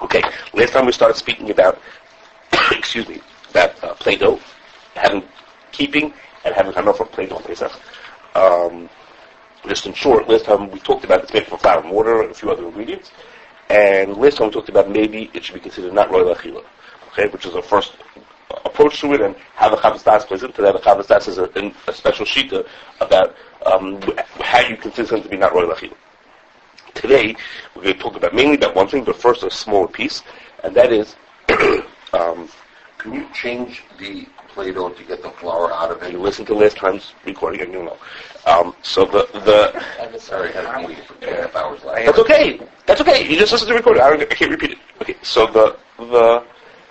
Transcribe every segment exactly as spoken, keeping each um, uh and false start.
Okay, last time we started speaking about, excuse me, about uh, Play-Doh, having, keeping, and having enough of Play-Doh on Pesach. Um, just in short, last time we talked about it's made from flour and water and a few other ingredients, and last time we talked about maybe it should be considered not royal achila, okay, which is the first approach to it, and how the Chavos Das plays into that. The Chavos Das is a, a special shita about um, how you consider something to be not royal achila. Today, we're going to talk about mainly about one thing, but first a smaller piece, and that is, um, can you change the Play-Doh to get the flour out of it? You listen to last time's recording, and you'll know. Um, so the the I'm sorry, I had a meeting for two and a half hours last. That's okay. That's okay. You just listen to the recording. I, don't, I can't repeat it. Okay. So the the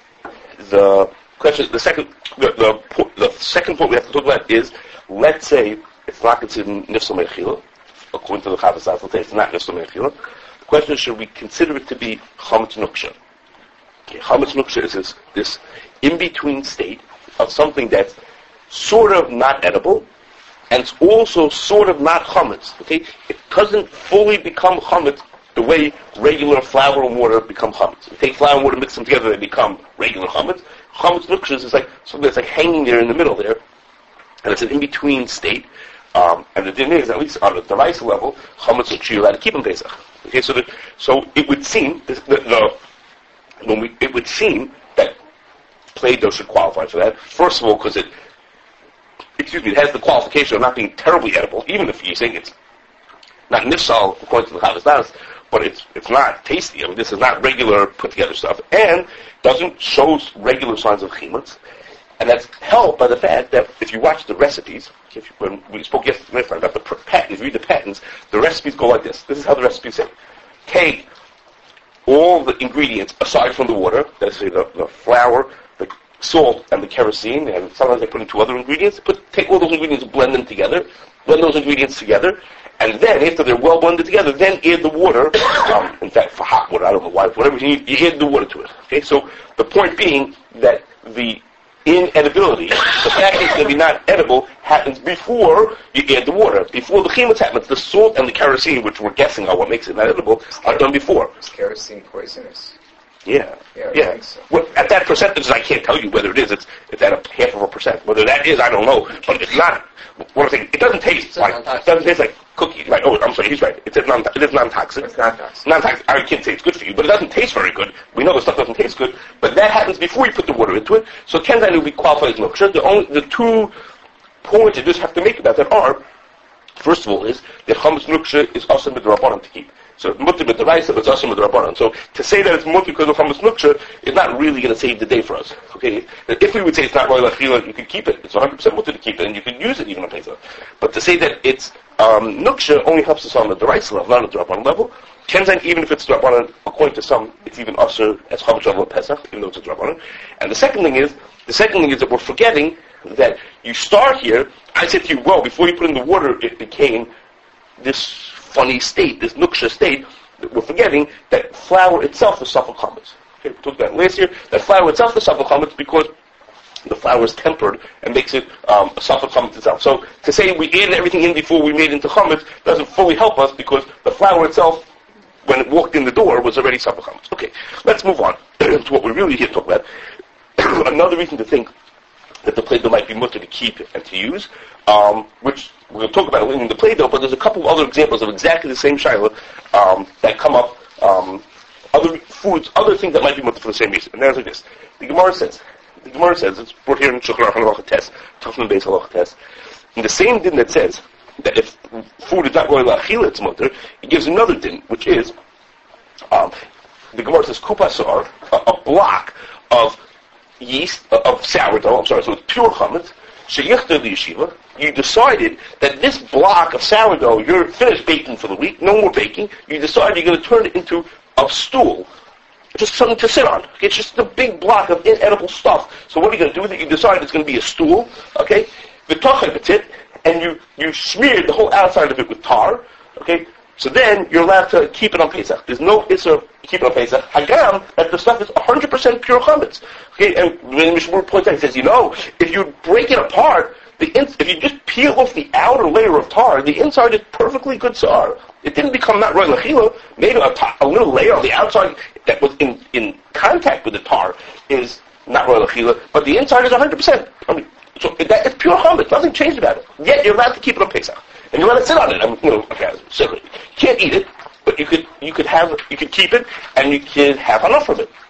the question, the second the, the the second point we have to talk about is, let's say it's not considered nifsal mechila. According to the Chavos Das, let's say it's not nifsal mechila. The question is, should we consider it to be chametz nuksha? Okay, chametz nuksha is this this in between state of something that's sort of not edible, and it's also sort of not chametz. Okay, it doesn't fully become chametz the way regular flour and water become chametz. You take flour and water, mix them together, they become regular chametz. Chametz nuksha is like something that's like hanging there in the middle there, and it's an in-between state. Um, and the din is, at least on the device level, chametz nuksha you're allowed to keep in Pesach. Okay, so the, so it would seem the, the, the when we it would seem that Play-Doh should qualify for that. First of all, because it, excuse me, it has the qualification of not being terribly edible, even if you're saying it's not nifsal according to the Chavos Das, but it's it's not tasty. I mean, this is not regular put together stuff, and doesn't show regular signs of chimetz. And that's helped by the fact that if you watch the recipes, if you, when we spoke yesterday about the patents, read the patents, the recipes go like this. This is how the recipes say: take all the ingredients aside from the water, that's say the, the flour, the salt, and the kerosene, and sometimes they put in two other ingredients. Put take all those ingredients, blend them together, blend those ingredients together, and then after they're well blended together, then add the water. Um, in fact, for hot water, I don't know why, whatever you need, you add the water to it. Okay, so the point being that the inedibility, the fact that it's going to be not edible, happens before you add the water. Before the chimetz happens, the salt and the kerosene, which we're guessing are what makes it not edible, are done before. Is kerosene poisonous? Yeah, yeah. yeah. So. Well, at that percentage, I can't tell you whether it is. It's it's at a half of a percent. Whether that is, I don't know. But it's not. What I'm saying, it doesn't taste like. It doesn't taste like cookies. Right? Oh, I'm sorry. He's right. It's non. It is non-toxic. It's non-toxic. Non-toxic. I can't say it's good for you, but it doesn't taste very good. We know the stuff doesn't taste good, but that happens before you put the water into it. So Kenzan will be qualified as nuksha. The only the two points you just have to make about that are, first of all, is that chametz nuksha is also midrabanan to keep. So mutter with the rice, it's also with the rabbanon. So to say that it's mutter because of chametz nuksha is not really going to save the day for us. Okay, if we would say it's not royal achila, you could keep it. It's one hundred percent mutter to keep it, and you could use it even on Pesach. But to say that it's um, nuksha only helps us on the rice level, not on the rabbanon level. Kenzan, even if it's rabbanon, according to some, it's even usher as chametz of Pesach, even though it's a rabbanon. And the second thing is, the second thing is that we're forgetting that you start here. I said to you, well, before you put in the water, it became this funny state, this nuksha state. We're forgetting that flour itself is safek chametz. Okay, we talked about last year that flour itself is safek chametz because the flour is tempered and makes it um, a safek chametz itself. So to say we added everything in before we made it into chametz doesn't fully help us because the flour itself, when it walked in the door, was already safek chametz. Okay, let's move on to what we're really here to talk about. Another reason to think that the Play-Doh might be mutter to keep and to use, um, which we're going to talk about in the Play-Doh, but there's a couple of other examples of exactly the same shaila um, that come up, um, other foods, other things that might be mutter for the same reason. And there's like this. The Gemara says, the Gemara says, it's brought here in Shulchan Aruch Halacha Tes, Tafnun Beis Halacha Tes, in the same din that says that if food is not going to achila, it's mutter, it gives another din, which is, um, the Gemara says, kupasar, a, a block of yeast, uh, of sourdough, I'm sorry, so it's pure chametz, sheyichta yeshiva, you decided that this block of sourdough, you're finished baking for the week, no more baking, you decided you're going to turn it into a stool, just something to sit on. Okay? It's just a big block of inedible stuff. So what are you going to do with it? You decide it's going to be a stool, okay? And you, you smeared the whole outside of it with tar, okay? So then you're allowed to keep it on Pesach. There's no issur keep it on Pesach. Hagam, that the stuff is one hundred percent pure chametz. Okay, and when Mishmur points out, he says, you know, if you break it apart, the ins- if you just peel off the outer layer of tar, the inside is perfectly good sar. It didn't become not royal achila. Maybe a, t- a little layer on the outside that was in, in contact with the tar is not royal achila, but the inside is one hundred percent. I mean, so that, it's pure chametz. Nothing changed about it. Yet you're allowed to keep it on Pesach, and you're allowed to sit on it. I mean, you know, okay, so you can't eat it, but you could you could have you could keep it, and you could have enough of it.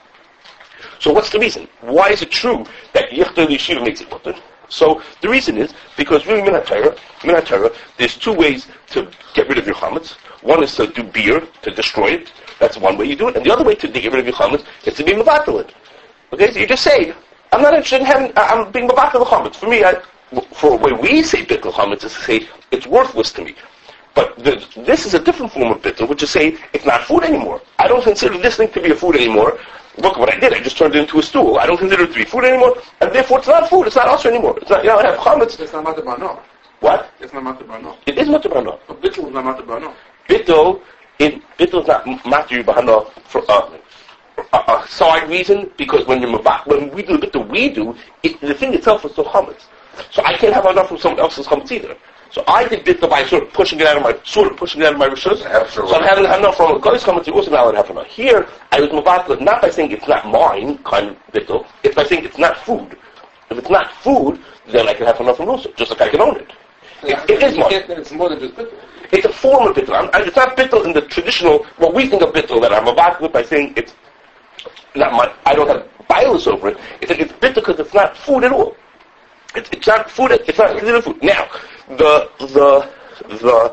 So what's the reason? Why is it true that Yichta Yeshiva makes it mutter? So the reason is because really Min HaTorah, Min HaTorah, there's two ways to get rid of your chametz. One is to do beer, to destroy it. That's one way you do it. And the other way to get rid of your chametz is to be mevatel it. Okay, so you just say, I'm not interested in having, I'm being mevatel the chametz. For me, I, for the way we say bittul chametz is to say, it's worthless to me. But the, this is a different form of bittul, which is say, it's not food anymore. I don't consider this thing to be a food anymore. Look what I did. I just turned it into a stool. I don't consider it to be food anymore, and therefore it's not food. It's not usher anymore. It's not, you know, I have chametz. It's not matzah bano. What? It's not matzah bano. It is matzah bano. Bittul is not matzah bano. Bittul, in bittul is not matzah bano for uh, a, a side reason, because when you're mabak, when we do the bittul we do, it, the thing itself is still chametz. So I can't have enough from someone else's chametz either. So I did bittul by sort of pushing it out of my, sort of pushing it out of my rishus. Absolutely. So I'm having enough from a guy's chametz. You also not allowed to have enough. Here, I was mabak, not by saying it's not mine, kind of bittul. It's by saying it's not food. If it's not food, then I can have enough from also, just like I can own it. Yeah, It, it is mine. It's more than just bittul. It's a form of bittul. I'm, I, it's not bittul in the traditional, what we think of bittul, that I'm mabak with by saying it's not mine. I don't have bias over it. It's, it's bittul because it's not food at all. It's, it's not food. It's not considered food. Now, the the the.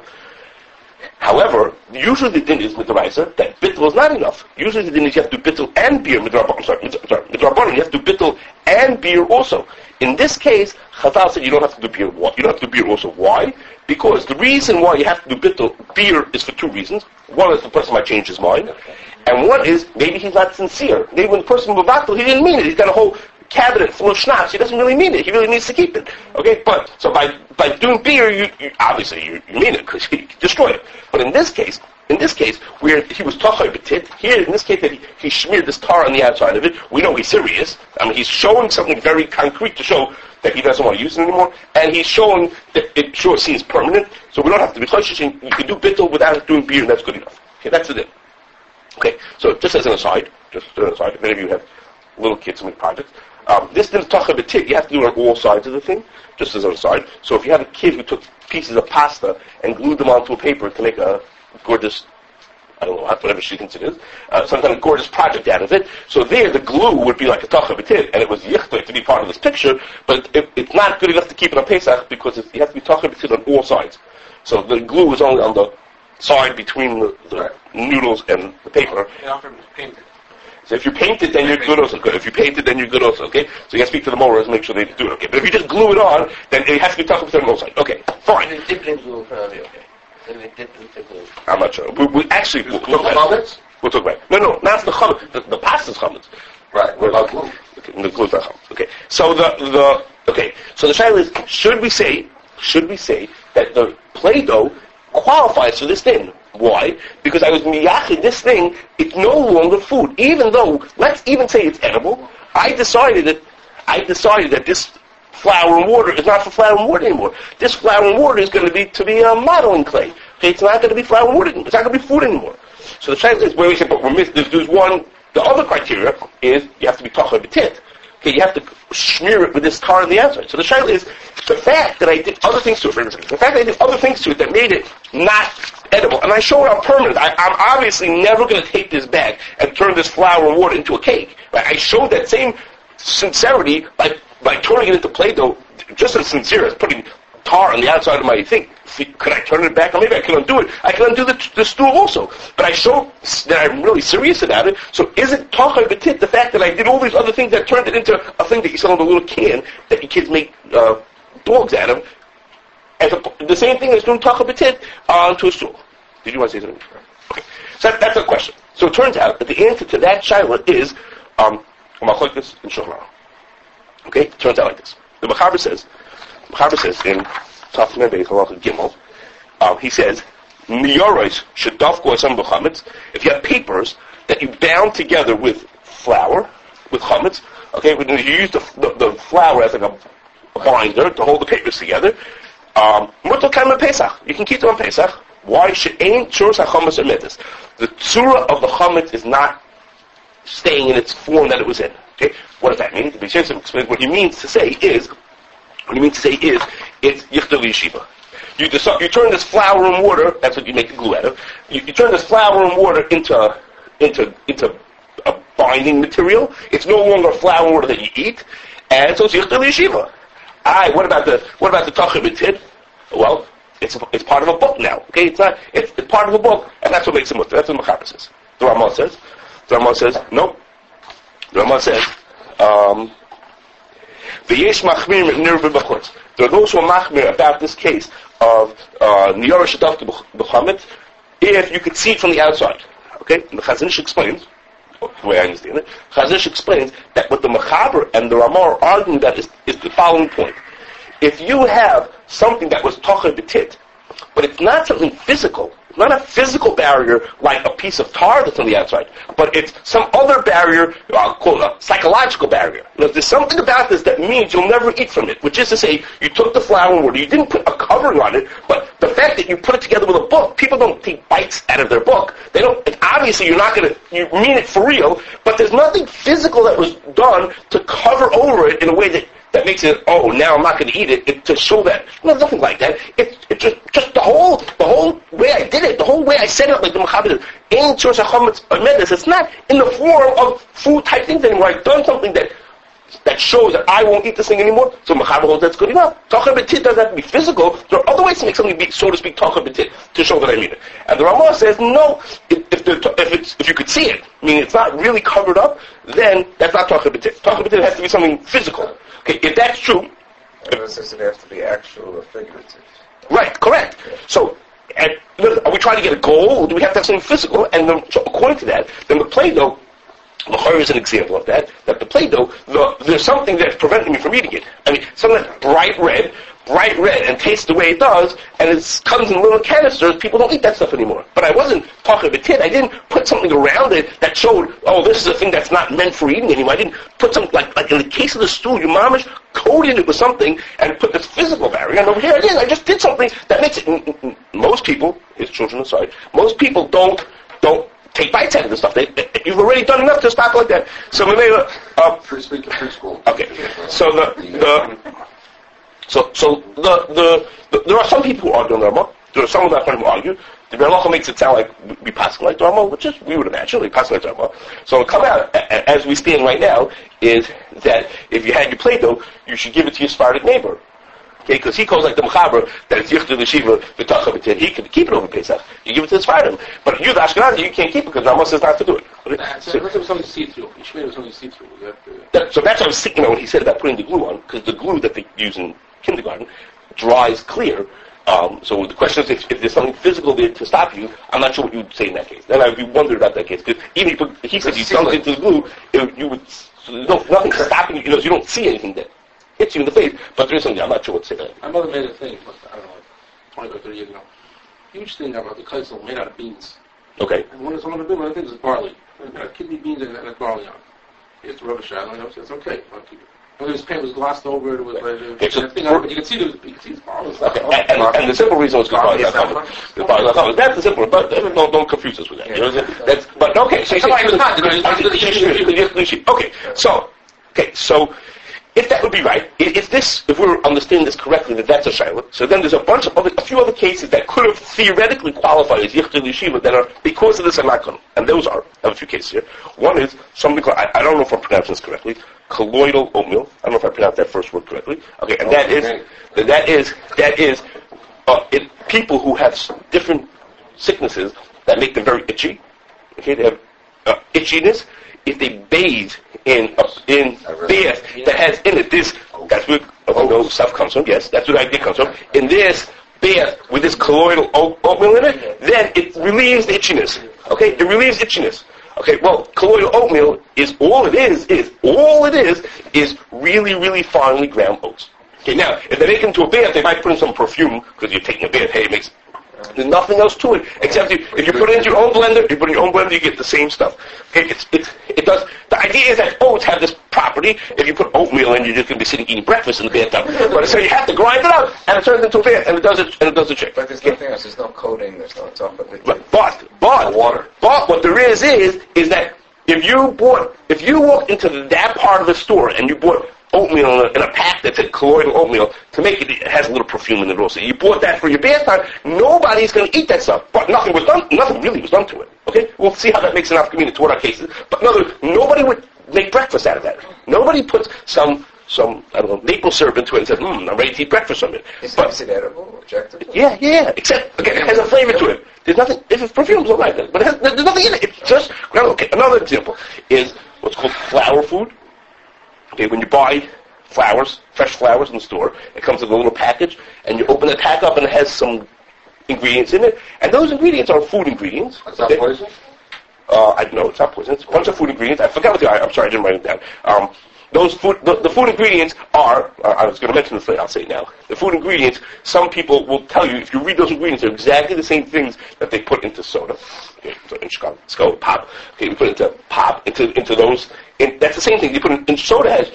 However, usually the din is midraisa that bittul is not enough. Usually the din is you have to do bittul and beer. Midrabanan, sorry, midrabanan, you have to do bittul and beer also. In this case, Chazal said you don't have to do beer. You don't have to do beer also. Why? Because the reason why you have to do bittul beer is for two reasons. One is the person might change his mind, and one is maybe he's not sincere. Maybe when the person was battle, he didn't mean it. He's got a whole cabinet full of schnapps. He doesn't really mean it. He really needs to keep it. Okay, but so by by doing beer, you, you obviously you, you mean it because he destroyed it. But in this case, in this case, where he was tachai betit, here in this case that he, he smeared this tar on the outside of it, we know he's serious. I mean, he's showing something very concrete to show that he doesn't want to use it anymore, and he's showing that it sure seems permanent. So we don't have to be choshish. You can do bittul without doing beer, and that's good enough. Okay, that's it. Okay, so just as an aside, just as an aside, if any of you have little kids who make projects. Um, this din tacha betit, you have to do it on all sides of the thing, just as an aside. So if you have a kid who took pieces of pasta and glued them onto a paper to make a gorgeous, I don't know, whatever she thinks it is, uh, some kind of gorgeous project out of it, so there the glue would be like a tacha betit, and it was yichta to be part of this picture, but it, it's not good enough to keep it on Pesach because it, you have to be tacha betit on all sides. So the glue is only on the side between the, the noodles and the paper. They often paint it. So if you paint it, then you're good also. Good. If you paint it, then you're good also. Okay. So you got to speak to the morals and make sure they do it. Okay. But if you just glue it on, then it has to be tough with the both sides. Okay. Fine. And dip in glue, probably okay. And they dip in glue. I'm not sure. We, we actually we'll talk about it. We'll talk about it. No, no, not the chametz. The, the pasta's chametz. Right. What about glue? Okay. The glue's not chametz. Okay. So the the okay. So the shaila is: should we say? Should we say that the Play-Doh qualifies for this thing? Why? Because I was miyachid this thing, it's no longer food. Even though, let's even say it's edible, I decided that I decided that this flour and water is not for flour and water anymore. This flour and water is going to be to be a modeling clay. Okay, it's not going to be flour and water anymore. It's not going to be food anymore. So the shaila is where we say, but we're missing. There's, there's one. The other criteria is you have to be tachar b'tit. Okay, you have to smear it with this tar on the outside. So the shaila is the fact that I did other things to it. For instance, the fact that I did other things to it that made it not edible, and I show it on permanent. I, I'm obviously never going to take this bag and turn this flour and water into a cake. Right? I showed that same sincerity by by turning it into Play-Doh, just as sincere as putting tar on the outside of my thing. Could I turn it back? Or maybe I can undo it. I can undo the, the stool also. But I show that I'm really serious about it. So is it tachar b'tit, the fact that I did all these other things that turned it into a thing that you sell in a little can that you kids make uh, dogs out of, as a, the same thing as doing tachar b'tit onto a stool? Did you want to say something? Okay. So that, that's a question. So it turns out that the answer to that shaila is um, machlokes and Shulchan Aruch. Okay? It turns out like this. The Mechaber says, Mechaber says in Taf Mem Beis Halacha Gimel, um, he says, Miyoros should dafko some chametz. If you have papers that you bound together with flour, with chametz, okay, when you use the, the, the flour as like a, a binder to hold the papers together, um, mutal kaim Pesach. You can keep them on Pesach. Why should ain't tzuras hachametz emetis? The tzura of the chametz is not staying in its form that it was in. Okay, what does that mean? The Beis Yosef explains what he means to say is, what he means to say is, it's yichtal yeshiva. You, decide, you turn this flour and water, that's what you make the glue out of, you, you turn this flour and water into, into, into a binding material. It's no longer flour and water that you eat, and so it's yichtal yeshiva. Aye, what about the, what about the tachar b'tid? Well, it's, a, it's part of a book now, okay? It's not, it's, it's part of a book, and that's what makes it mutter. That's what Mechaber says. The Ramah says, the Ramah says, no. The Ramah says, um, V'yesh machmir nir v'bachutz. There are those who are machmir about this case of niyara shadaf b'chamet if you could see it from the outside. Okay? And the Chazon Ish explains, the way I understand it, Chazon Ish explains that what the Mechaber and the Ramah are arguing about is, is the following point. If you have something that was tachar b'tit, but it's not something physical, not a physical barrier like a piece of tar that's on the outside, but it's some other barrier, I'll call it a psychological barrier. You know, there's something about this that means you'll never eat from it, which is to say, you took the flour and water, you didn't put a covering on it, but the fact that you put it together with a book, people don't take bites out of their book. They don't, and obviously you're not going to, you mean it for real, but there's nothing physical that was done to cover over it in a way that that makes it, oh, now I'm not going to eat it, it to show that. No, nothing like that. It's it just just the whole the whole way I did it, the whole way I set it up, like the Mechaber did. It's not in the form of food type things anymore. I've done something that that shows that I won't eat this thing anymore. So Mechaber holds that's good enough. Tachar b'tit doesn't have to be physical. There are other ways to make something be, so to speak, tachar b'tit to show that I mean it. And the Ramah says no. If if, the, if it's if you could see it, meaning it's not really covered up, then that's not tachar b'tit. Tachar b'tit has to be something physical. Okay, if that's true, it doesn't have to be actual or figurative. Right, correct. So, and, are we trying to get a goal, or do we have to have something physical? And then, so according to that, then the Play-Doh, the Chayr is an example of that, that the Play-Doh, the, there's something that's preventing me from eating it. I mean, something that's bright red, bright red, and tastes the way it does, and it comes in little canisters, people don't eat that stuff anymore. But I wasn't talking about it. I didn't put something around it that showed, oh, this is a thing that's not meant for eating anymore. I didn't put something, like, like in the case of the stool, your mamish coated it with something and put this physical barrier, and over here it is. I just did something that makes it, most people, his children aside, most people don't, don't take bites out of this stuff. They, they, you've already done enough to stop like that. So when they, uh, Free speaking preschool. Okay. So the, the, So, so the, the, the there are some people who argue on the Ramah. There are some of my friends who argue. The Ramah makes it sound like we pass like the Ramah, which is we would imagine we pass like the Ramah. So come out a, as we stand right now is that if you had your Play-Doh, you should give it to your Sephardic neighbor. Okay, because he calls like the Mechaber that it's yichtal yeshiva v'tachar b'tid. He can keep it over Pesach. You give it to the Sephardim, but you the Ashkenazi you can't keep it because Ramah says not to do it. That's so, so, something see-through. You should make something see-through. That, uh, that, so that's what I was thinking when he said about putting the glue on, because the glue that they use in kindergarten dries clear. Um, so the question is, if, if there's something physical there to stop you, I'm not sure what you would say in that case. Then I'd be wondering about that case. Because even if you put, he said you dunked into the glue, it, you would, so there's no, nothing stopping you. You know, you don't see anything that hits you in the face. But there is something, I'm not sure what to say about it. My mother made a thing, I don't know, twenty or thirty years ago. Huge thing about the kaisel made out of beans. Okay. And one of some of the one of the things is barley. It's got kidney beans and, and barley on it. It's rubbish out. I know, so it's okay. I'll keep it. When this paint was glossed over, it was like okay, so thing on, you can see the you can see the barley. Okay. And, and, and the simple reason is because it's not covered. The barley is not covered. That's the simple. But don't don't confuse us with that. You know, that's but okay. So you say okay. So okay. So. If that would be right, if this, if we're understanding this correctly, that that's a shayla, so then there's a bunch of other, a few other cases that could have theoretically qualified as yichtal yeshiva that are, because of this, I'm not going to. And those are, I have a few cases here. One is something called, I, I don't know if I'm pronouncing this correctly, colloidal oatmeal. I don't know if I pronounced that first word correctly. Okay, and that is, that is, that is, uh, it, people who have different sicknesses that make them very itchy. Okay, they have uh, itchiness. If they bathe in a in bath that has in it this, that's where oh, stuff comes from. Yes, that's where the idea comes from. In this bath with this colloidal oatmeal in it, then it relieves the itchiness. Okay, it relieves itchiness. Okay, well, colloidal oatmeal is all it is. Is all it is is really, really finely ground oats. Okay, now if they make it into a bath, they might put in some perfume because you're taking a bath. Hey, it makes. There's nothing else to it except you, if you put it into your own blender, you put it in your own blender, you get the same stuff. Okay, it's it's it does. The idea is that oats have this property. If you put oatmeal in, you're just going to be sitting eating breakfast in the bathtub. But so you have to grind it up, and it turns into a bath, and it does it, and it does the trick. But there's nothing else. There's no coating. There's no top of it. But but but, water. But what there is is is that if you bought, if you walked into that part of the store and you bought oatmeal in a, in a pack that said colloidal oatmeal to make it, it has a little perfume in it also. You bought that for your bath time. Nobody's going to eat that stuff. But nothing was done. Nothing really was done to it. Okay, we'll see how that makes enough community toward our cases. But in other words, nobody would make breakfast out of that. Nobody puts some some I don't know maple syrup into it and says, "Hmm, I'm ready to eat breakfast from it." Is, but, is it edible, objectively? Yeah, yeah. Except again, it has a flavor to it. There's nothing. If it's perfume, it's all right. But it has, there's nothing in it. It's just okay. Another example is what's called flour food. Okay, when you buy flowers, fresh flowers in the store, it comes in a little package, and you open the pack up, and it has some ingredients in it, and those ingredients are food ingredients. Is that poison? Uh, I know it's not poison. It's a bunch of food ingredients. I forgot what they are. I'm sorry, I didn't write it down. Um, those food, the, the food ingredients are. Uh, I was going to mention this later. I'll say it now. The food ingredients. Some people will tell you if you read those ingredients, they're exactly the same things that they put into soda. Okay, so in Chicago, let's go pop. Okay, we put into pop into into those. In, that's the same thing. You put in, in soda has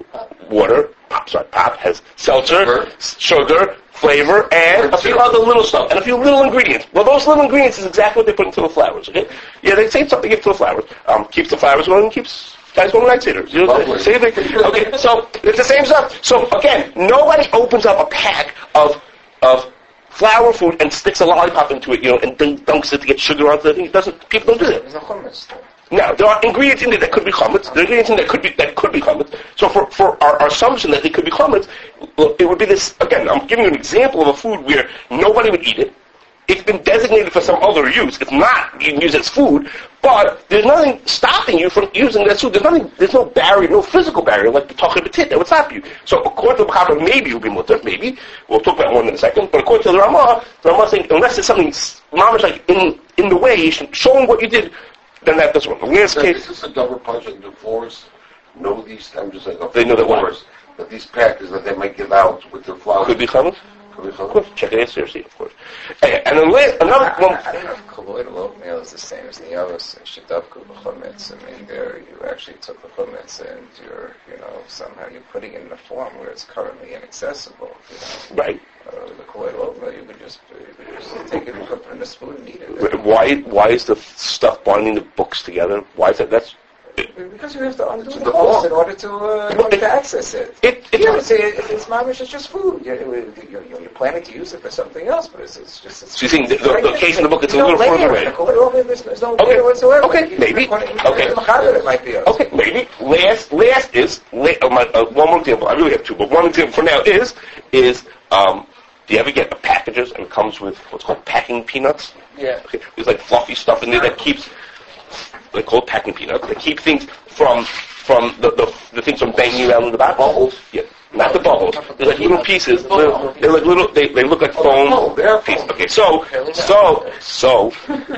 water. Pop, sorry, pop has seltzer, Sugar. sugar, flavor, and a few other little stuff, and a few little ingredients. Well, those little ingredients is exactly what they put into the flowers, okay? Yeah, they say something into the flowers. Um, keeps the flowers going and keeps guys going night sitters. You know, Lovely. same thing. Okay, so it's the same stuff. So again, nobody opens up a pack of of flour food and sticks a lollipop into it, you know, and then dunks it to get sugar onto the thing. It doesn't. People don't do that. There's no hummus. Now, there are ingredients in there that could be chametz. There are ingredients in there that could be that could be chametz. So for, for our, our assumption that they could be chametz, it would be this, again, I'm giving you an example of a food where nobody would eat it. It's been designated for some other use. It's not being used as food, but there's nothing stopping you from using that food. There's nothing, there's no barrier, no physical barrier like the tachar b'tit that would stop you. So according to the Mechaber, maybe it would be mutter, maybe. We'll talk about one in a second. But according to the Ramah, the Ramah is saying, unless there's something, mama's like in, in the way, showing what you did, then that doesn't work. In this Is case, this a double punch and divorce? Know these, I'm just saying, They know that what? divorce, that these packets that they might give out with their flowers. could be chametz. Could be Of chametz. course, check it out seriously, of course. And, and then la- another I, one. I, I don't know if colloidal oatmeal is the same as the others. Shadavku b'chumetz. I mean, there you actually took the chumetz and you're, you know, somehow you're putting it in a form where it's currently inaccessible. You know, Right. uh, the colloidal oatmeal you could just, you could just take it and put it in a spoon and eat it. Why? Why is the stuff binding the books together? Why is that? That's Because you have to undo It's the the host form. in order to, uh, in order to access it. it. It, Yeah, it's, it, it's mamish, it's just food. You're, you're, you're planning to use it for something else, but it's, it's just... It's So you think the- the- the case in the book, it's a There's no little further layer. away? Colloidal oatmeal, There's, there's no Okay. layer whatsoever. Okay, You- maybe. you- Okay. you- Mechaber, it might be. Okay, maybe. Last, last is la- uh, my, uh, one more example. I really have two, but one example for now is is um, do you ever get the packages and it comes with what's called packing peanuts? Yeah. Okay, there's like fluffy stuff in there that keeps. They're called packing peanuts. They keep things from from the the, the things from banging around in the back. Bubbles. Yeah. Not the bubbles. They're like little pieces. Little, they're like little. They they look like foam pieces. Okay. So so so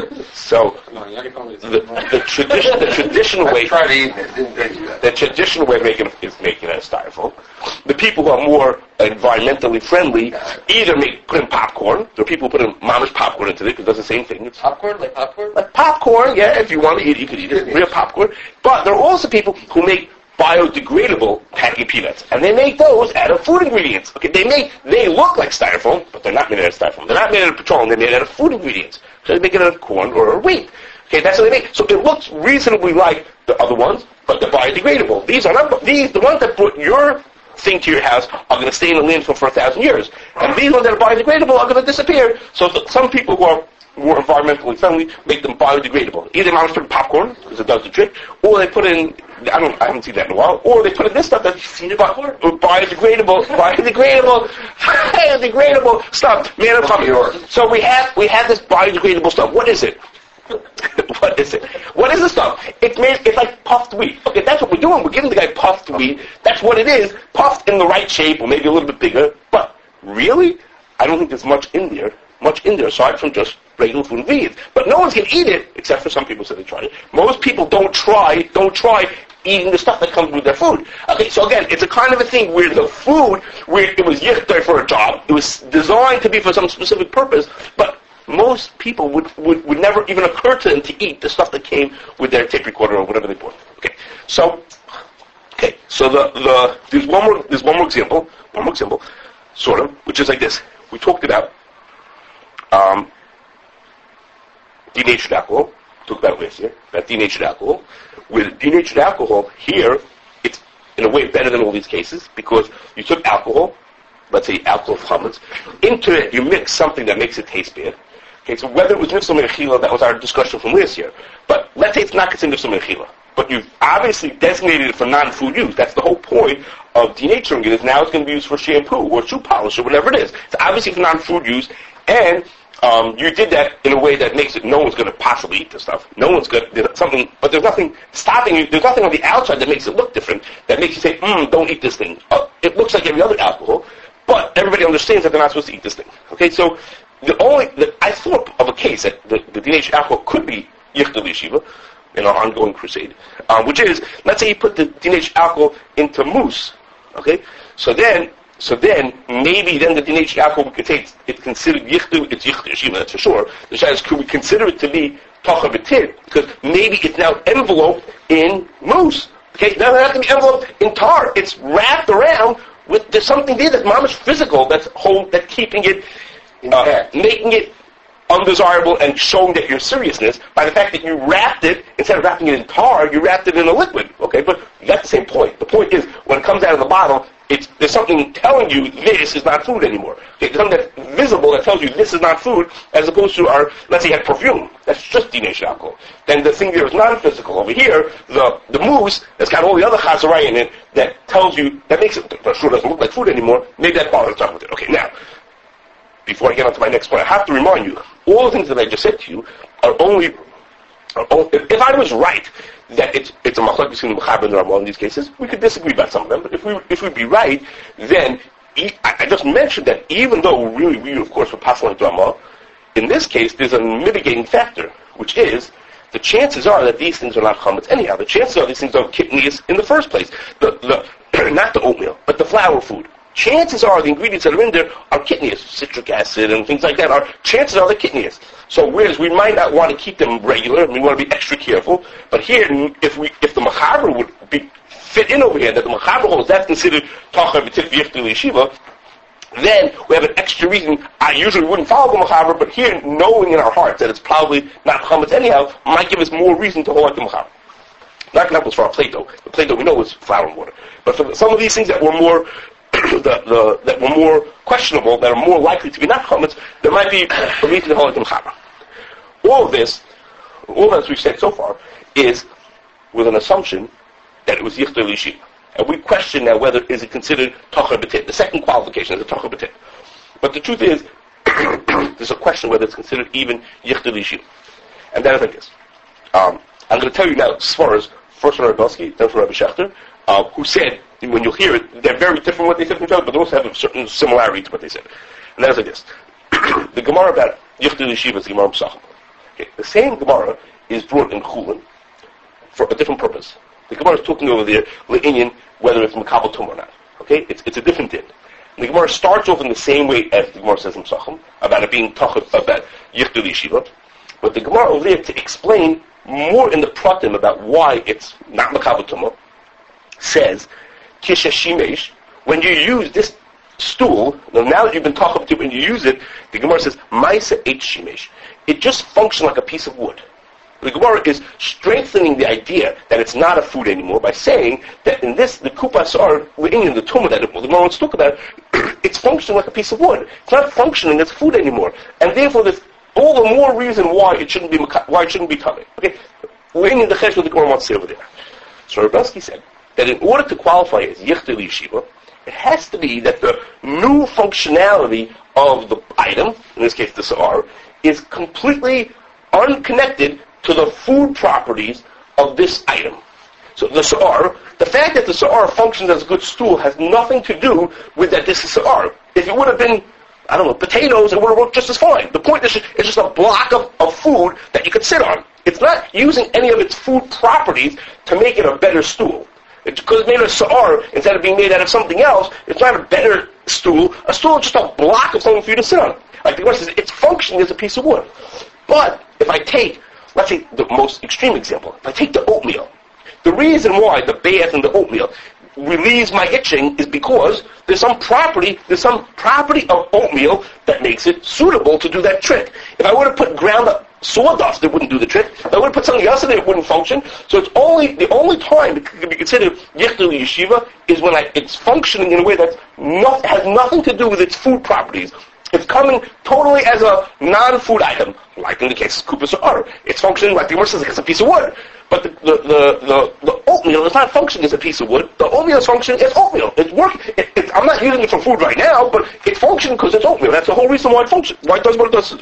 so No, you're not gonna the the tradition the traditional I way. tried eating it, didn't taste that. The traditional way of making it is making it as styrofoam. The people who are more environmentally friendly either make put in popcorn. There are people who put in mamish popcorn into it because it does the same thing. It's Popcorn, like popcorn? like popcorn, yeah. If you want to eat it, you can eat it. Real popcorn. But there are also people who make biodegradable packing peanuts, and they make those out of food ingredients. Okay, they make they look like styrofoam, but they're not made out of styrofoam. They're not made out of petroleum. They're made out of food ingredients. So they make it out of corn or wheat. Okay, that's what they make. So it looks reasonably like the other ones, but they're biodegradable. These are not these. The ones that brought your thing to your house are going to stay in the landfill for a thousand years, and these ones that are biodegradable are going to disappear. So th- some people who are more environmentally friendly make them biodegradable. Either they put in popcorn because it does the trick, or they put in I don't I haven't seen that in a while, or they put in this stuff that's bi- biodegradable, biodegradable, biodegradable stuff. Man, I'm talking. So we have we have this biodegradable stuff. What is it? What is it? What is the stuff? It's made, it's like puffed wheat. Okay, that's what we're doing. We're giving the guy puffed wheat. That's what it is. Puffed in the right shape, or maybe a little bit bigger. But really, I don't think there's much in there, much in there aside from just regular food ingredients. But no one's gonna eat it, except for some people said they tried it. Most people don't try, don't try eating the stuff that comes with their food. Okay, so again, it's a kind of a thing where the food, where it was yichter for a job, it was designed to be for some specific purpose, but most people would, would, would never even occur to them to eat the stuff that came with their tape recorder or whatever they bought. Okay, so, okay, so the, the, there's one more, there's one more example, one more example, sort of, which is like this. We talked about, um, denatured alcohol, talked about last year, about denatured alcohol. With denatured alcohol, here, it's in a way better than all these cases, because you took alcohol, let's say alcohol of chametz, into it you mix something that makes it taste bad. Okay, so whether it was nifsal mechila, that was our discussion from last year. But let's say it's not considered nifsal mechila, but you've obviously designated it for non-food use. That's the whole point of denaturing it, is now it's going to be used for shampoo or shoe polish or whatever it is. It's obviously for non-food use, and um, you did that in a way that makes it no one's going to possibly eat this stuff. No one's going to, there's something, but there's nothing stopping you, there's nothing on the outside that makes it look different, that makes you say, mm, don't eat this thing. Uh, it looks like every other alcohol, but everybody understands that they're not supposed to eat this thing. Okay, so the only, the, I thought of a case that the, the denatured alcohol could be yichtal yeshiva in our ongoing crusade, um, which is, let's say you put the denatured alcohol into mousse, okay, so then, so then, maybe then the denatured alcohol we could say it's, it's considered yichtal, it's yichtal yeshiva, that's for sure. The shayla is, could we consider it to be tacha b'tid? Because maybe it's now enveloped in mousse, okay, it doesn't have to be enveloped in tar, it's wrapped around with, there's something there that's mamish physical, that's whole, that's keeping it, uh, making it undesirable and showing that your seriousness by the fact that you wrapped it, instead of wrapping it in tar, you wrapped it in a liquid, okay? But that's the same point. The point is, when it comes out of the bottle, it's, there's something telling you this is not food anymore. Okay? There's something that's visible that tells you this is not food, as opposed to our, let's say you had perfume. That's just denatured alcohol. Then the thing there is non-physical. Over here, the, the mousse that's got all the other chazarai in it that tells you, that makes it, for sure doesn't look like food anymore, maybe that bothers talking with it. Okay, now, before I get on to my next point, I have to remind you, all the things that I just said to you are only, are only if, if I was right that it's it's a machlok between the Mechaber and the Ramah in these cases, we could disagree about some of them, but if we if we'd be right, then e- I, I just mentioned that even though really we of course were passing on to Ramah, in this case there's a mitigating factor, which is the chances are that these things are not chametz anyhow. The chances are these things are kidneys in the first place. The the not the oatmeal, but the flour food. Chances are the ingredients that are in there are kitnius, citric acid and things like that. Are chances are they're kitnius. So whereas we might not want to keep them regular, and we want to be extra careful, but here, if we if the mechaber would be fit in over here, that the mechaber holds that's considered tacha b'tif yichtal yeshiva, then we have an extra reason. I usually wouldn't follow the mechaber, but here, knowing in our hearts that it's probably not chametz anyhow, might give us more reason to hold like the mechaber. Not examples for our Play-Doh. The Play-Doh we know is flour and water, but for some of these things that were more The, the, that were more questionable, that are more likely to be not chametz, there might be a reason to hold it to mechaber. All of this, all that we've said so far, is with an assumption that it was yichtal yeshiva. And we question now whether is it considered tacha b'tit. The second qualification is a tacha b'tit. But the truth is, there's a question whether it's considered even yichtal yeshiva. And that is like this. Um, I'm going to tell you now, as far as first from Rabbi Belsky, then from Rabbi Schechter, uh, who said, when you'll hear it, they're very different what they said from each other, but they also have a certain similarity to what they said. And that is like this. The Gemara about Yichtal Yeshiva is the Gemara Pesachim. Okay, the same Gemara is brought in Chulin for a different purpose. The Gemara is talking over there, Le'inyan, whether it's Makabal Tum or not. Okay, it's it's a different din. And the Gemara starts off in the same way as the Gemara says in Pesachim, about it being Tachot, about Yichtal Yeshiva. But the Gemara over there, to explain more in the pratim about why it's not Makabal Tum, says, Kisha when you use this stool, now that you've been talking to, when you use it, the Gemara says, Maisa H Shimesh. It just functions like a piece of wood. The Gemara is strengthening the idea that it's not a food anymore by saying that in this, the kupas are, in the tumah that the Gemara wants to talk about, it's functioning like a piece of wood. It's not functioning as food anymore. And therefore, there's all the more reason why it shouldn't be, why it shouldn't be coming. Okay? We're in the chesh what the Gemara wants to say over there. So Rabbi Belsky said, that in order to qualify as yichtal yeshiva, it has to be that the new functionality of the item, in this case the sa'ar, is completely unconnected to the food properties of this item. So the sa'ar, the fact that the sa'ar functions as a good stool has nothing to do with that this is sa'ar. If it would have been, I don't know, potatoes, it would have worked just as fine. The point is it's just a block of, of food that you could sit on. It's not using any of its food properties to make it a better stool. It's because it's made of sa'ar, instead of being made out of something else, it's not a better stool. A stool is just a block of something for you to sit on. Like the question says, it's functioning as a piece of wood. But if I take, let's say the most extreme example, if I take the oatmeal, the reason why the bath and the oatmeal relieves my itching is because there's some property, there's some property of oatmeal that makes it suitable to do that trick. If I were to put ground up sawdust, it wouldn't do the trick. If I would have put something else in there, it wouldn't function. So it's only, the only time it could be considered yichtul yeshiva is when I, it's functioning in a way that not, has nothing to do with its food properties. It's coming totally as a non-food item, like in the case of kupas or It's functioning like the Gemara says, like it's a piece of wood. But the, the, the, the, the oatmeal is not functioning as a piece of wood. The oatmeal is functioning as oatmeal. It's working. It, it, I'm not using it for food right now, but it's functioning because it's oatmeal. That's the whole reason why it functions. Why it does what it does.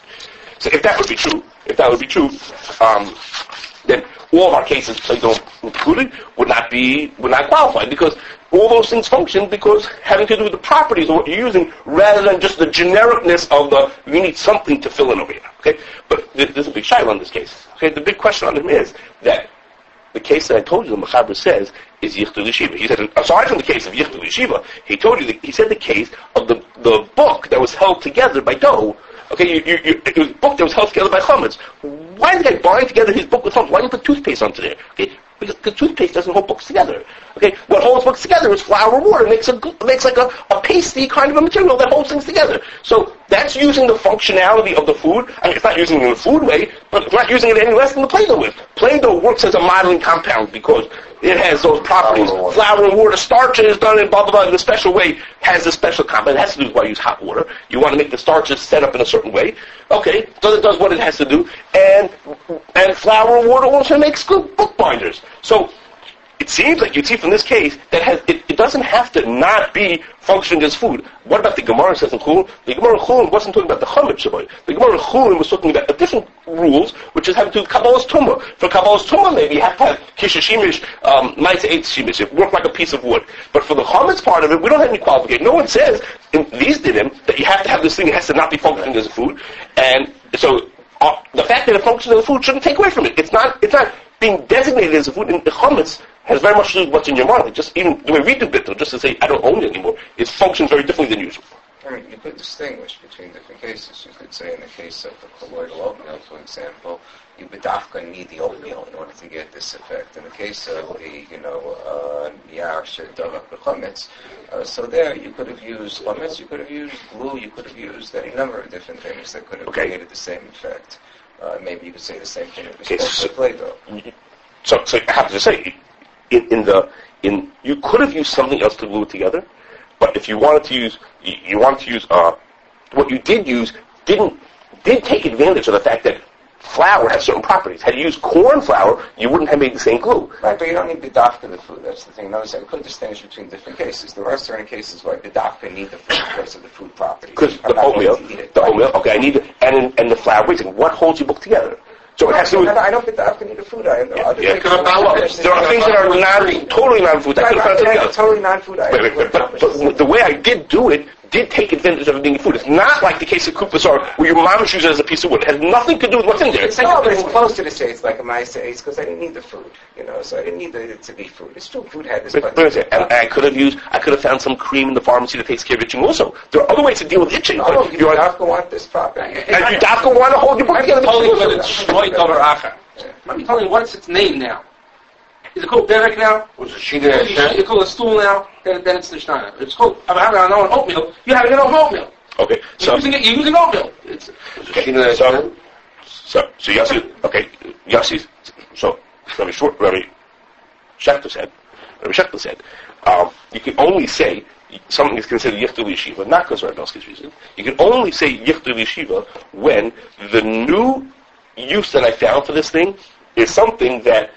So if that would be true, if that would be true, um, then all of our cases, you know, included, would not be, would not qualify, because all those things function because having to do with the properties of what you're using, rather than just the genericness of the, you need something to fill in over here. Okay? But there's a big shiloh in this case. Okay? The big question on him is that the case that I told you, the Mechaber says, is Yichtul Yeshiva. He said, aside from the case of Yichtul Yeshiva, he told you, that, he said the case of the, the book that was held together by dough. Okay, you, you, you, it was a book that was held together by chametz. Why did the guy bind together his book with chametz? Why didn't he put toothpaste onto there? Okay, because, because toothpaste doesn't hold books together. Okay, what holds books together is flour and water. It makes a makes like a, a pasty kind of a material that holds things together. So that's using the functionality of the food. I mean, it's not using it in a food way, but it's not using it any less than the Play-Doh is. Play-Doh works as a modeling compound because it has those properties. Flour and water, starch is done in blah, blah, blah, in a special way, has a special compound. It has to do with why you use hot water. You want to make the starches set up in a certain way. Okay, so it does what it has to do. And and flour and water also makes good bookbinders. So it seems like you'd see from this case that has, it, it doesn't have to not be functioning as food. What about the Gemara says in Chulin? The Gemara in Chulin wasn't talking about the chametz shabai. The Gemara in Chulin was talking about a different rules, which is having to do with Kabbalah's Tumah. For Kabbalah's Tumah, maybe you have to have Kishashimish, um, Maitze Eitz Shimish. It worked like a piece of wood. But for the chametz part of it, we don't have any qualification. No one says in these dinim that you have to have this thing. It has to not be functioning as a food. And so uh, the fact that it functions as a food shouldn't take away from it. It's not. It's not being designated as a food. In the chametz has very much to do with what's in your mind. Just even the way we do bittul, just to say I don't own it anymore, it functions very differently than usual. I mean, you could distinguish between different cases. You could say in the case of the colloidal oatmeal, for example, you bedafka need the oatmeal in order to get this effect. In the case of the, you know, yar shedavak b'chametz, uh, so there you could have used chametz, you could have used glue, you could have used any number of different things that could have okay. created the same effect. Uh, maybe you could say the same thing with okay, so, Play-Doh. So, so I have to say, in, in the in you could have used something else to glue it together, but if you wanted to use you, you wanted to use uh, what you did use didn't did take advantage of the fact that flour has certain properties. Had you used corn flour, you wouldn't have made the same glue. Right, but you don't need bedafka the food. That's the thing. Notice I could distinguish between different cases. There are certain cases where bedafka need the food because of the food properties. Because the oatmeal, the oatmeal. Okay, I need it, and and the flour. Wait a second. What holds your book together? So it has to do with. I don't bedafka need the food. I know. Yeah, yeah, there are things that are non, totally non-food. Right, right, right, totally non-food. Wait, wait, wait, but, but the way I did do it did take advantage of it being food. It's not like the case of kupas or where your mom uses it as a piece of wood. It has nothing to do with what's in there. It's no, but it's closer to say it's like a ma'aseh eitz because I didn't need the food, you know. So I didn't need it to be food. It's true, food had this. But, but and, and I could have used, I could have found some cream in the pharmacy that takes care of itching. Also, there are other ways to deal with itching. Oh, you dafka want this property, and you dafka want to hold your book together. I'm telling you what it's shloit over acha. I'm telling you what's its name now. Is it called derek now? Was it Shina Hashem? You call it a stool now, then, then it's the Shnana. It's called, I'm having an oatmeal. You have an oatmeal. Okay, so. You're using, it, you're using oatmeal. It's, okay, so, so, so Yossi, okay, Yossi, so, Rabbi Short, Rabbi Schechter said, Rabbi Schechter said, um, you can only say something is considered yichtul yeshiva, not because of Rabbi reason. You can only say yichtul yeshiva when the new use that I found for this thing is something that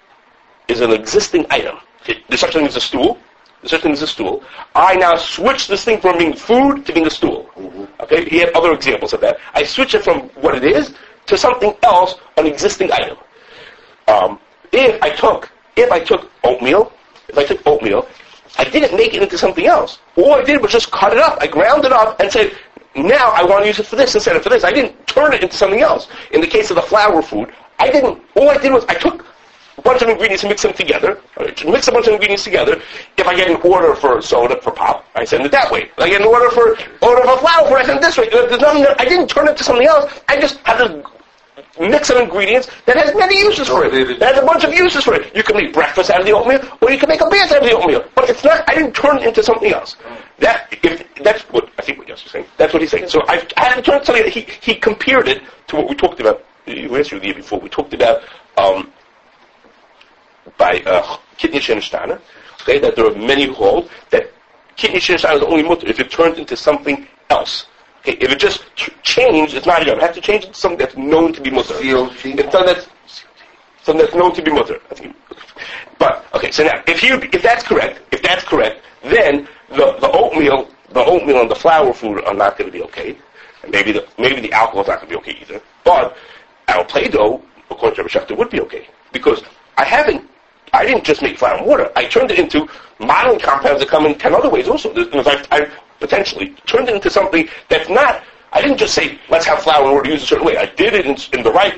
is an existing item. There's such a thing as a stool. There's such a thing as a stool. I now switch this thing from being food to being a stool. Mm-hmm. Okay? He had other examples of that. I switch it from what it is to something else, an existing item. Um, if I took, if I took oatmeal, if I took oatmeal, I didn't make it into something else. All I did was just cut it up. I ground it up and said, now I want to use it for this instead of for this. I didn't turn it into something else. In the case of the flour food, I didn't, all I did was I took a bunch of ingredients and mix them together. Right? Mix a bunch of ingredients together. If I get an order for soda, for pop, I send it that way. If I get an order for order for flour food, I send it this way. There's nothing that, I didn't turn it to something else. I just had this mix of ingredients that has many uses for it. That has a bunch of uses for it. You can make breakfast out of the oatmeal, or you can make a bath out of the oatmeal. But it's not, I didn't turn it into something else. That, if, that's what, I think what Yossi is saying. That's what he's saying. So I, I had to turn it to something that he, he compared it to what we talked about you asked you the year before, we talked about um, by uh, Kitni Shenestana, okay, that there are many who hold that Kitni Shenestana is only mutter if it turns into something else. Okay, if it just ch- changed, it's not a yom. It has to change into something that's known to be mutter. It's something that's, something that's known to be mutter. But, okay, so now, if you, if that's correct, if that's correct, then the, the oatmeal, the oatmeal and the flour food are not going to be okay. And maybe the, maybe the alcohol's not going to be okay either. But our Play-Doh, according to Rabbi Schechter, would be okay. Because I haven't, I didn't just make flour and water. I turned it into modeling compounds that come in ten other ways also. I've, I've potentially turned it into something that's not, I didn't just say, let's have flour and water used a certain way. I did it in, in the right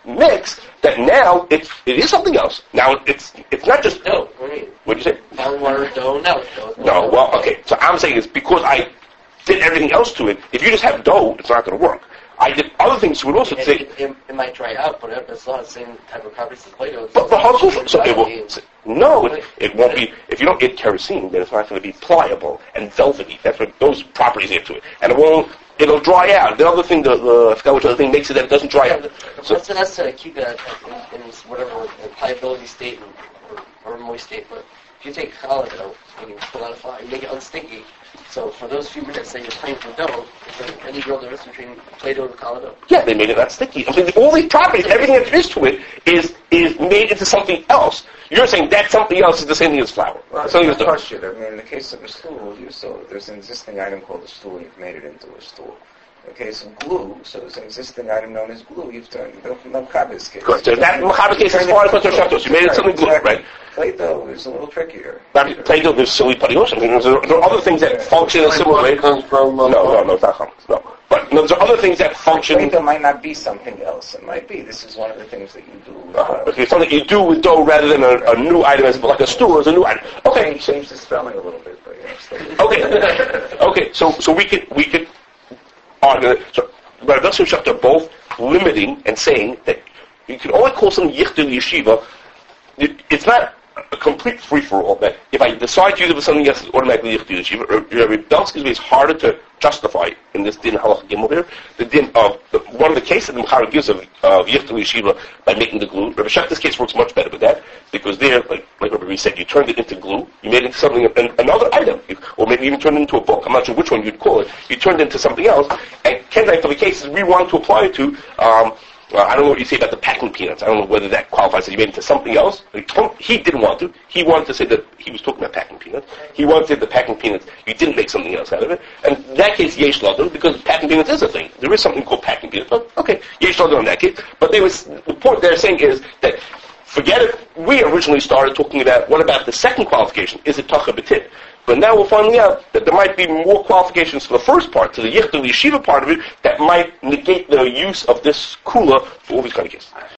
mix that now it's, it is something else. Now it's, it's not just dough. What do you mean? What'd you say? Flour, water, dough, no. Dough, no, well, okay. So I'm saying it's because I did everything else to it. If you just have dough, it's not going to work. I did other things to it also. It, say, it, it, it might dry out, but it's not the same type of properties as Play-Doh. But, but how so? So it will, no, it, it won't be. If you don't get kerosene, then it's not going to be pliable and velvety. That's what those properties add to it, and it won't. It'll dry out. The other thing, the, the I forgot which other thing makes it that it doesn't dry out. So that's that's to keep it in, in whatever pliability state or, or moist state. But if you take challah dough and you pull out a flour, you make it unstinky. So for those few minutes that you're playing for dough, is there any real difference between Play-Doh and challah dough? Yeah, they made it not sticky. I mean, all these properties, everything that there is to it, is is made into something else. You're saying that something else is the same thing as flour. Well, something it's question. I mean, in the case of a stool, you so there's an existing item called a stool, and you've made it into a stool. In the case of glue, so there's an existing item known as glue. You've turned it from the Makabe's case. Correct. So that Makabe's case is far as Shaftos. You made it something glue, right? Play-Doh is a little trickier. But Play-Doh, there's silly putty-osh. I mean, there are, there are other things that function in a similar way. Comes from, uh, no, no, no, it's not chametz. No. But no, there are other things that function. Play-Doh might not be something else. It might be. This is one of the things that you do. With, uh, uh, okay, something you do with dough rather than a, a new item, as like a stool is a new item. Okay. Change, change the spelling a little bit, but yeah. Still. Okay. Okay. So, so we could we could argue. So, but Rabbi Schechter are both limiting and saying that you can only call something yichtul yeshiva. It, it's not a complete free-for-all that if I decide to use it for something else, it's automatically yichtul yeshiva. Rabbi Belsky's way is harder to justify in this din halach gimel here. The din of the, one of the cases the Mechara gives of, of yichtul yeshiva by making the glue. Rabbi Schechter's case works much better with that because there, like like Rabbi said, you turned it into glue. You made it into something, an, another item, or maybe even turned it into a book. I'm not sure which one you'd call it. You turned it into something else. And Kenzai, for the cases we want to apply it to. Um, Uh, I don't know what you say about the packing peanuts. I don't know whether that qualifies as you made it into something else. He didn't want to. He wanted to say that he was talking about packing peanuts. He wanted to say the packing peanuts, you didn't make something else out of it. And in that case, yesh ladon, because packing peanuts is a thing. There is something called packing peanuts. Well, okay, yesh ladon in that case. But they was, the point they're saying is that, forget it, we originally started talking about, what about the second qualification? Is it tacha b'tit? But now we're finding out that there might be more qualifications to the first part, to the yichtul yeshiva part of it, that might negate the use of this kula for all these kind of cases.